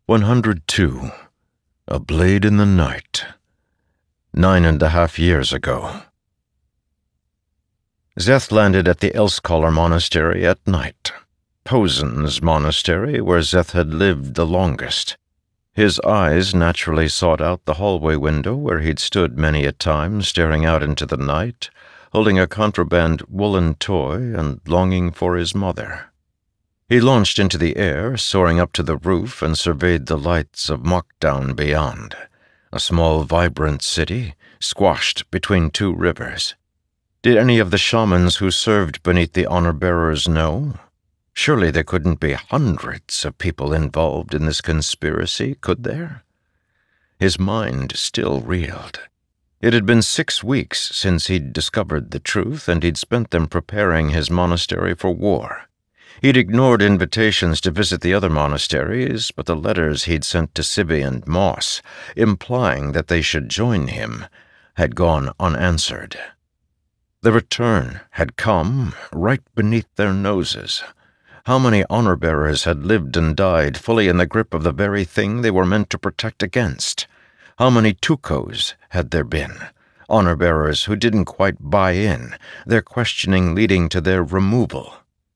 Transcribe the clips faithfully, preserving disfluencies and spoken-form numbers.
one hundred two. A Blade in the Night. Nine and a half years ago. Szeth landed at the Elskalar Monastery at night. Posen's monastery, where Szeth had lived the longest. His eyes naturally sought out the hallway window where he'd stood many a time, staring out into the night, holding a contraband woolen toy and longing for his mother. He launched into the air, soaring up to the roof, and surveyed the lights of Mockdown beyond, a small, vibrant city, squashed between two rivers. Did any of the shamans who served beneath the honor-bearers know? Surely there couldn't be hundreds of people involved in this conspiracy, could there? His mind still reeled. It had been six weeks since he'd discovered the truth, and he'd spent them preparing his monastery for war. He'd ignored invitations to visit the other monasteries, but the letters he'd sent to Sibbi and Moss, implying that they should join him, had gone unanswered. The return had come right beneath their noses. How many honor-bearers had lived and died fully in the grip of the very thing they were meant to protect against? How many Tukos had there been? Honor-bearers who didn't quite buy in, their questioning leading to their removal.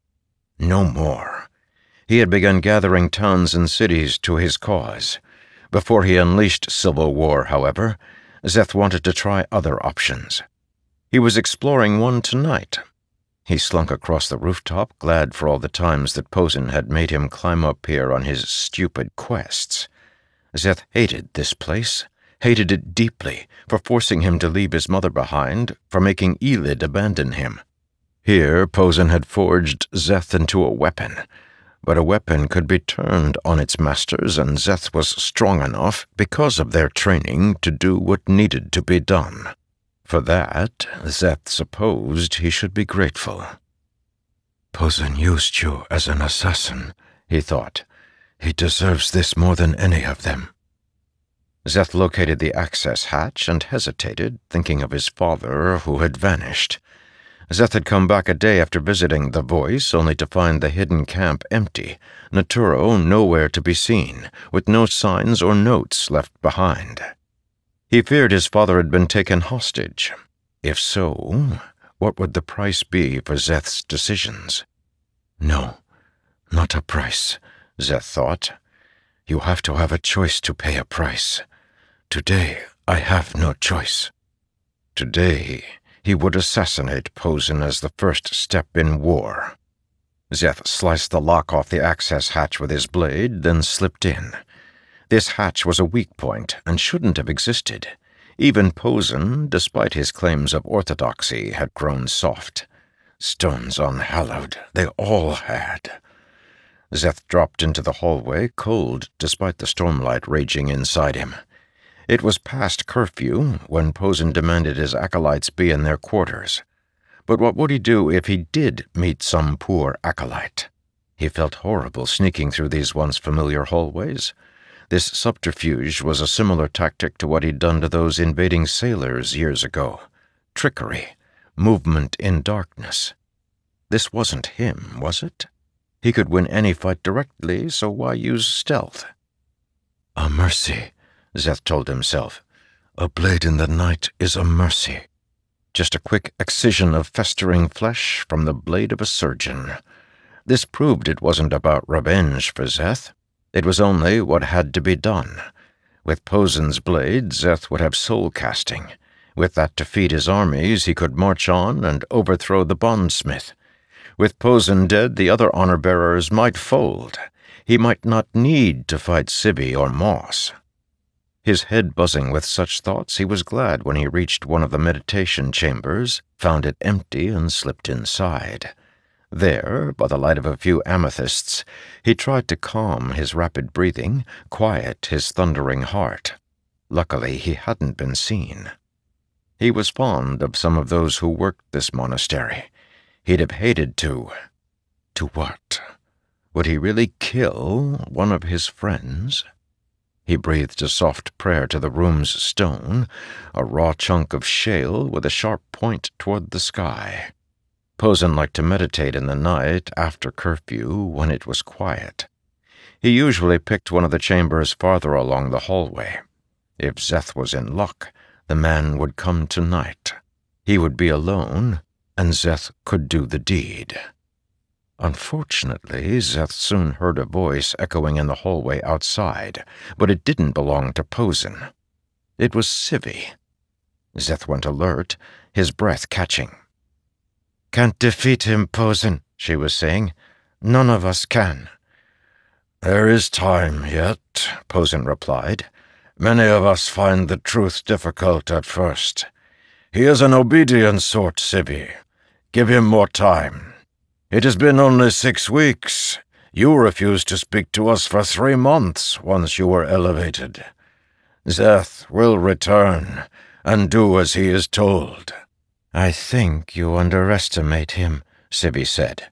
No more. He had begun gathering towns and cities to his cause. Before he unleashed civil war, however, Szeth wanted to try other options. He was exploring one tonight. He slunk across the rooftop, glad for all the times that Posen had made him climb up here on his stupid quests. Szeth hated this place, hated it deeply, for forcing him to leave his mother behind, for making Elid abandon him. Here, Posen had forged Szeth into a weapon, but a weapon could be turned on its masters, and Szeth was strong enough, because of their training, to do what needed to be done. For that, Szeth supposed he should be grateful. Posen used you as an assassin, he thought. He deserves this more than any of them. Szeth located the access hatch and hesitated, thinking of his father who had vanished. Szeth had come back a day after visiting the Voice, only to find the hidden camp empty, Naturo nowhere to be seen, with no signs or notes left behind. He feared his father had been taken hostage. If so, what would the price be for Szeth's decisions? No, not a price, Szeth thought. You have to have a choice to pay a price. Today, I have no choice. Today, he would assassinate Posen as the first step in war. Szeth sliced the lock off the access hatch with his blade, then slipped in. This hatch was a weak point and shouldn't have existed. Even Posen, despite his claims of orthodoxy, had grown soft. Stones unhallowed, they all had. Szeth dropped into the hallway, cold despite the stormlight raging inside him. It was past curfew when Posen demanded his acolytes be in their quarters. But what would he do if he did meet some poor acolyte? He felt horrible sneaking through these once familiar hallways. This subterfuge was a similar tactic to what he'd done to those invading sailors years ago. Trickery, movement in darkness. This wasn't him, was it? He could win any fight directly, so why use stealth? A mercy, Szeth told himself. A blade in the night is a mercy. Just a quick excision of festering flesh from the blade of a surgeon. This proved it wasn't about revenge for Szeth. It was only what had to be done. With Posen's blade, Szeth would have soul-casting. With that to feed his armies, he could march on and overthrow the bondsmith. With Posen dead, the other honor-bearers might fold. He might not need to fight Sibbi or Moss. His head buzzing with such thoughts, he was glad when he reached one of the meditation chambers, found it empty, and slipped inside. There, by the light of a few amethysts, he tried to calm his rapid breathing, quiet his thundering heart. Luckily, he hadn't been seen. He was fond of some of those who worked this monastery. He'd have hated to... To what? Would he really kill one of his friends? He breathed a soft prayer to the room's stone, a raw chunk of shale with a sharp point toward the sky. Posen liked to meditate in the night after curfew when it was quiet. He usually picked one of the chambers farther along the hallway. If Szeth was in luck, the man would come tonight. He would be alone, and Szeth could do the deed. Unfortunately, Szeth soon heard a voice echoing in the hallway outside, but it didn't belong to Posen. It was Sivy. Szeth went alert, his breath catching. "Can't defeat him, Posen," she was saying. "None of us can." "There is time yet," Posen replied. "Many of us find the truth difficult at first. He is an obedient sort, Sivy. Give him more time. It has been only six weeks. You refused to speak to us for three months once you were elevated. Szeth will return and do as he is told." "I think you underestimate him," Sivy said.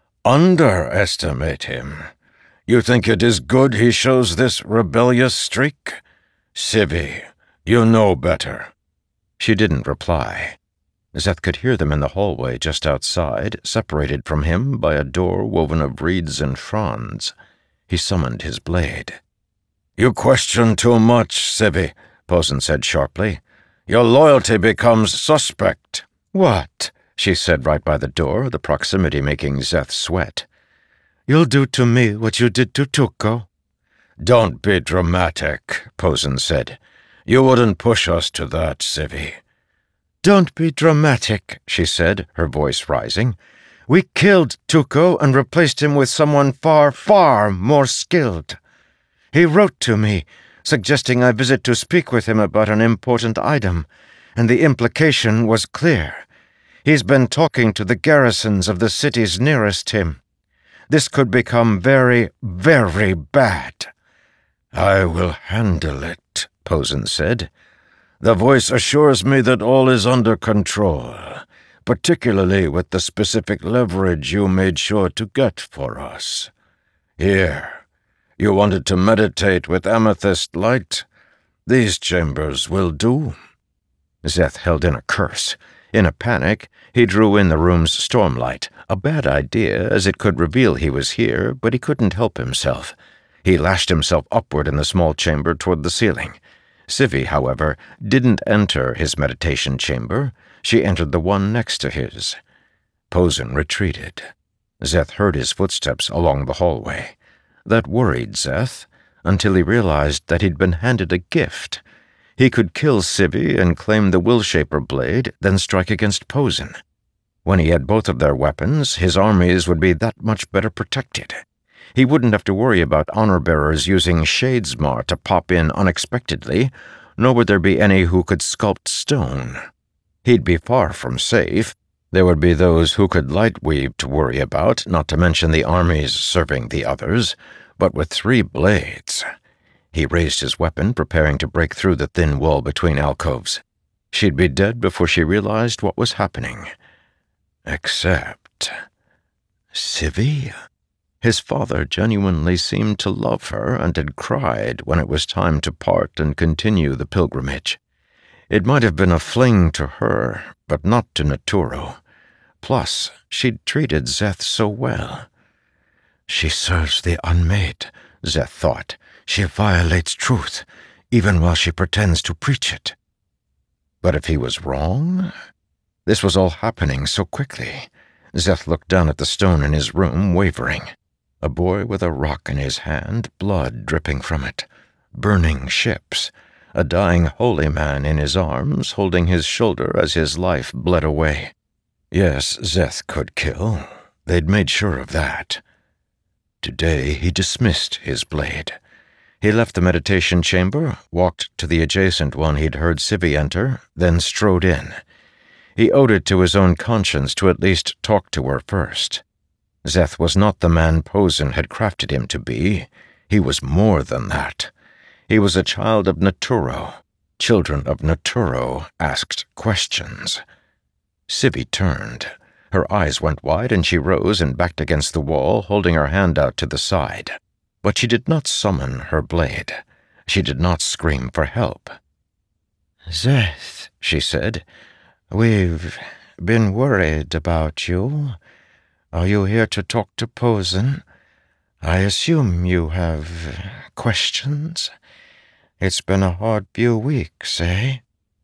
"Underestimate him? You think it is good he shows this rebellious streak? Sivy, you know better." She didn't reply. Szeth could hear them in the hallway just outside, separated from him by a door woven of reeds and fronds. He summoned his blade. "You question too much, Sivy," Posen said sharply. "Your loyalty becomes suspect." "What?" she said right by the door, the proximity making Szeth sweat. "You'll do to me what you did to Tuco." "Don't be dramatic," Posen said. "You wouldn't push us to that, Sivy." "Don't be dramatic," she said, her voice rising. "We killed Tuco and replaced him with someone far, far more skilled. He wrote to me, suggesting I visit to speak with him about an important item, and the implication was clear. He's been talking to the garrisons of the cities nearest him. This could become very, very bad." "I will handle it," Posen said. "The voice assures me that all is under control, particularly with the specific leverage you made sure to get for us. Here, you wanted to meditate with amethyst light? These chambers will do." Szeth held in a curse. In a panic, he drew in the room's stormlight, a bad idea as it could reveal he was here, but he couldn't help himself. He lashed himself upward in the small chamber toward the ceiling. Sivy, however, didn't enter his meditation chamber. She entered the one next to his. Posen retreated. Szeth heard his footsteps along the hallway. That worried Szeth, until he realized that he'd been handed a gift. He could kill Sivy and claim the Will-Shaper blade, then strike against Posen. When he had both of their weapons, his armies would be that much better protected. He wouldn't have to worry about honor-bearers using Shadesmar to pop in unexpectedly, nor would there be any who could sculpt stone. He'd be far from safe. There would be those who could light-weave to worry about, not to mention the armies serving the others, but with three blades. He raised his weapon, preparing to break through the thin wall between alcoves. She'd be dead before she realized what was happening. Except... Sivy? His father genuinely seemed to love her and had cried when it was time to part and continue the pilgrimage. It might have been a fling to her, but not to Naturo. Plus, she'd treated Szeth so well. She serves the unmade, Szeth thought. She violates truth, even while she pretends to preach it. But if he was wrong? This was all happening so quickly. Szeth looked down at the stone in his room, wavering. A boy with a rock in his hand, blood dripping from it. Burning ships. A dying holy man in his arms, holding his shoulder as his life bled away. Yes, Szeth could kill. They'd made sure of that. Today he dismissed his blade. He left the meditation chamber, walked to the adjacent one he'd heard Sivy enter, then strode in. He owed it to his own conscience to at least talk to her first. Szeth was not the man Posen had crafted him to be. He was more than that. He was a child of Naturo. Children of Naturo asked questions. Sivy turned. Her eyes went wide and she rose and backed against the wall, holding her hand out to the side. But she did not summon her blade. She did not scream for help. "Szeth," she said, "we've been worried about you. Are you here to talk to Posen? I assume you have questions? It's been a hard few weeks, eh?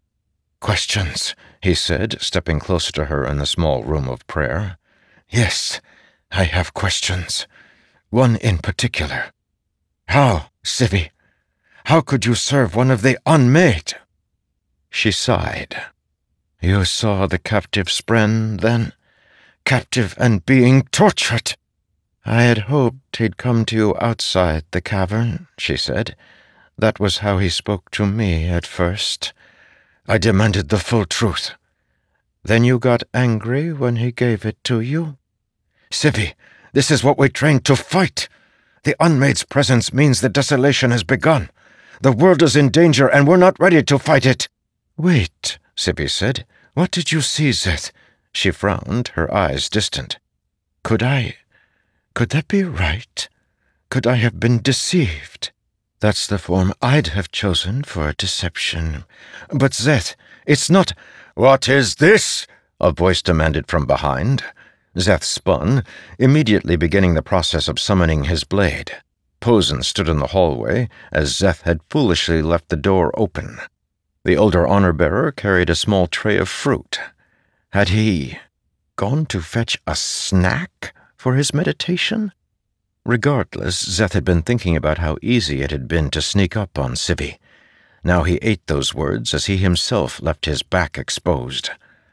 Questions, he said, stepping closer to her in the small room of prayer. Yes, I have questions. One in particular. How, Sivi? How could you serve one of the unmade? She sighed. You saw the captive Spren, then? Captive and being tortured. I had hoped he'd come to you outside the cavern, she said. That was how he spoke to me at first. I demanded the full truth. Then you got angry when he gave it to you? Sivi, this is what we trained to fight. The Unmade's presence means the desolation has begun. The world is in danger and we're not ready to fight it. Wait, Sivi said. What did you see, Szeth? She frowned, her eyes distant. Could I... could that be right? Could I have been deceived? That's the form I'd have chosen for a deception. But Szeth, it's not... What is this? A voice demanded from behind. Szeth spun, immediately beginning the process of summoning his blade. Posen stood in the hallway, as Szeth had foolishly left the door open. The older honor-bearer carried a small tray of fruit. Had he gone to fetch a snack for his meditation? Regardless, Szeth had been thinking about how easy it had been to sneak up on Sivi. Now he ate those words as he himself left his back exposed.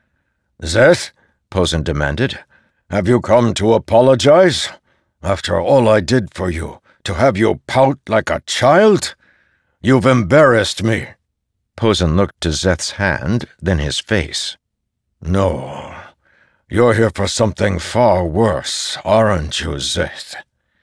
Szeth, Posen demanded, have you come to apologize? After all I did for you, to have you pout like a child? You've embarrassed me. Posen looked to Szeth's hand, then his face. No, you're here for something far worse, aren't you, Szeth?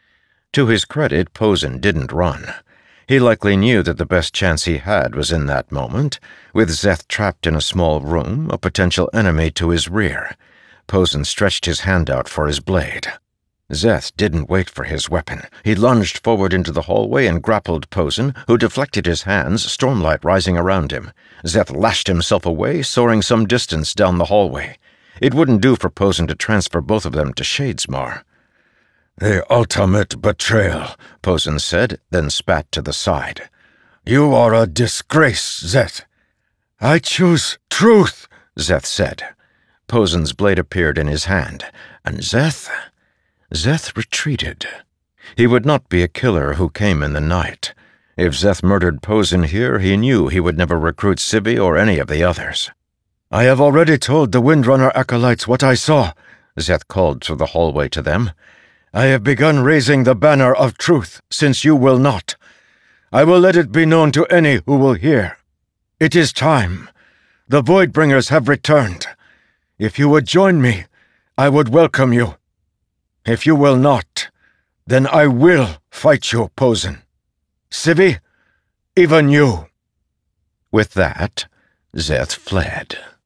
To his credit, Posen didn't run. He likely knew that the best chance he had was in that moment, with Szeth trapped in a small room, a potential enemy to his rear. Posen stretched his hand out for his blade. Szeth didn't wait for his weapon. He lunged forward into the hallway and grappled Posen, who deflected his hands, stormlight rising around him. Szeth lashed himself away, soaring some distance down the hallway. It wouldn't do for Posen to transfer both of them to Shadesmar. The ultimate betrayal, Posen said, then spat to the side. You are a disgrace, Szeth. I choose truth, Szeth said. Posen's blade appeared in his hand, and Szeth... Szeth retreated. He would not be a killer who came in the night. If Szeth murdered Posen here, he knew he would never recruit Sivi or any of the others. I have already told the Windrunner acolytes what I saw, Szeth called through the hallway to them. I have begun raising the banner of truth, since you will not. I will let it be known to any who will hear. It is time. The Voidbringers have returned. If you would join me, I would welcome you. If you will not, then I will fight you, Posen. Sivi, even you. With that, Szeth fled.